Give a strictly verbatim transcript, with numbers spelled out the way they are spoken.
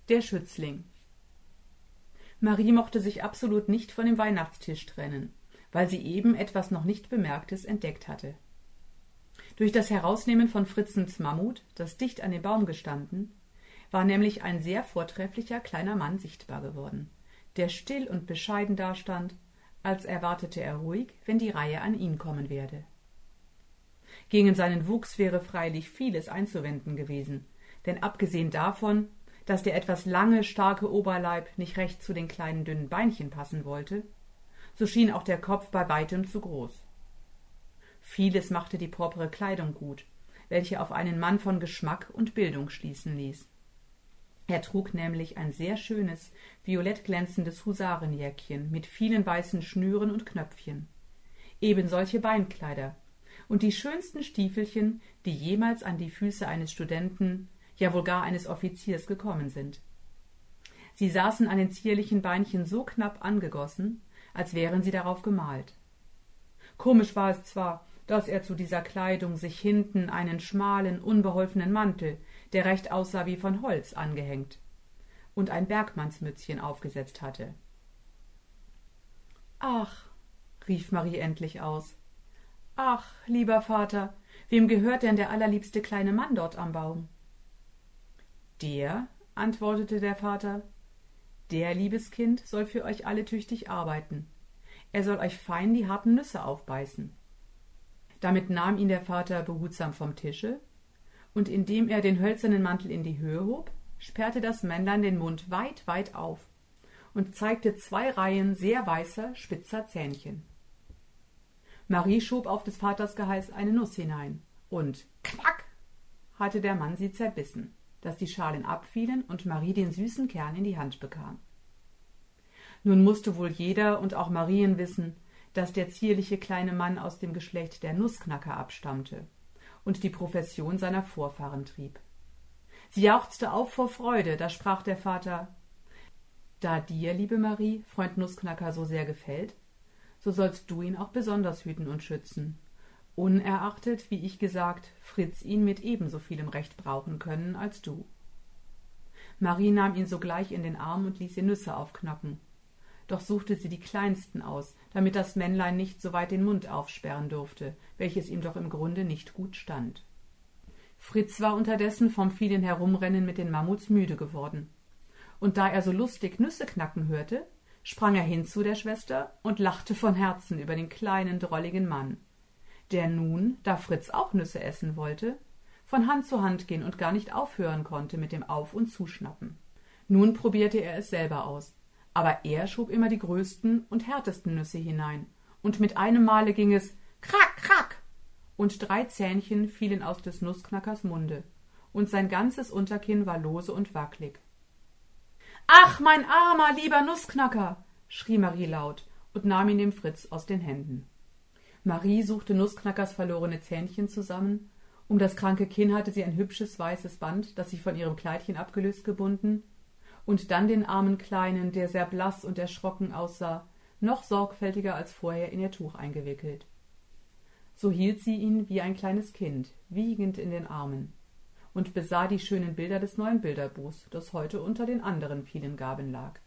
Der Schützling. Marie mochte sich absolut nicht von dem Weihnachtstisch trennen, weil sie eben etwas noch nicht Bemerktes entdeckt hatte. Durch das Herausnehmen von Fritzens Mammut, das dicht an dem Baum gestanden, war nämlich ein sehr vortrefflicher kleiner Mann sichtbar geworden, der still und bescheiden dastand, als erwartete er ruhig, wenn die Reihe an ihn kommen werde. Gegen seinen Wuchs wäre freilich vieles einzuwenden gewesen, denn abgesehen davon, dass der etwas lange, starke Oberleib nicht recht zu den kleinen, dünnen Beinchen passen wollte, so schien auch der Kopf bei weitem zu groß. Vieles machte die propre Kleidung gut, welche auf einen Mann von Geschmack und Bildung schließen ließ. Er trug nämlich ein sehr schönes, violett glänzendes Husarenjäckchen mit vielen weißen Schnüren und Knöpfchen, eben solche Beinkleider und die schönsten Stiefelchen, die jemals an die Füße eines Studenten, ja wohl gar eines Offiziers gekommen sind. Sie saßen an den zierlichen Beinchen so knapp angegossen, als wären sie darauf gemalt. Komisch war es zwar, dass er zu dieser Kleidung sich hinten einen schmalen, unbeholfenen Mantel, der recht aussah wie von Holz, angehängt und ein Bergmannsmützchen aufgesetzt hatte. »Ach«, rief Marie endlich aus, »ach, lieber Vater, wem gehört denn der allerliebste kleine Mann dort am Baum?« »Der«, antwortete der Vater, »der, liebes Kind, soll für euch alle tüchtig arbeiten. Er soll euch fein die harten Nüsse aufbeißen.« Damit nahm ihn der Vater behutsam vom Tische, und indem er den hölzernen Mantel in die Höhe hob, sperrte das Männlein den Mund weit, weit auf und zeigte zwei Reihen sehr weißer, spitzer Zähnchen. Marie schob auf des Vaters Geheiß eine Nuss hinein, und knack hatte der Mann sie zerbissen, dass die Schalen abfielen und Marie den süßen Kern in die Hand bekam. Nun mußte wohl jeder und auch Marien wissen, dass der zierliche kleine Mann aus dem Geschlecht der Nussknacker abstammte und die Profession seiner Vorfahren trieb. Sie jauchzte auf vor Freude, da sprach der Vater: »Da dir, liebe Marie, Freund Nussknacker so sehr gefällt, so sollst du ihn auch besonders hüten und schützen, unerachtet, wie ich gesagt, Fritz ihn mit ebenso vielem Recht brauchen können als du.« Marie nahm ihn sogleich in den Arm und ließ ihn Nüsse aufknacken. Doch suchte sie die kleinsten aus, damit das Männlein nicht so weit den Mund aufsperren durfte, welches ihm doch im Grunde nicht gut stand. Fritz war unterdessen vom vielen Herumrennen mit den Mammuts müde geworden, und da er so lustig Nüsse knacken hörte, sprang er hin zu der Schwester und lachte von Herzen über den kleinen, drolligen Mann, der nun, da Fritz auch Nüsse essen wollte, von Hand zu Hand gehen und gar nicht aufhören konnte mit dem Auf- und Zuschnappen. Nun probierte er es selber aus, aber er schob immer die größten und härtesten Nüsse hinein, und mit einem Male ging es krack, krack, und drei Zähnchen fielen aus des Nussknackers Munde, und sein ganzes Unterkinn war lose und wacklig. »Ach, mein armer, lieber Nussknacker«, schrie Marie laut und nahm ihn dem Fritz aus den Händen. Marie suchte Nussknackers verlorene Zähnchen zusammen, um das kranke Kinn hatte sie ein hübsches weißes Band, das sie von ihrem Kleidchen abgelöst gebunden, und dann den armen Kleinen, der sehr blass und erschrocken aussah, noch sorgfältiger als vorher in ihr Tuch eingewickelt. So hielt sie ihn wie ein kleines Kind, wiegend in den Armen, und besah die schönen Bilder des neuen Bilderbuchs, das heute unter den anderen vielen Gaben lag.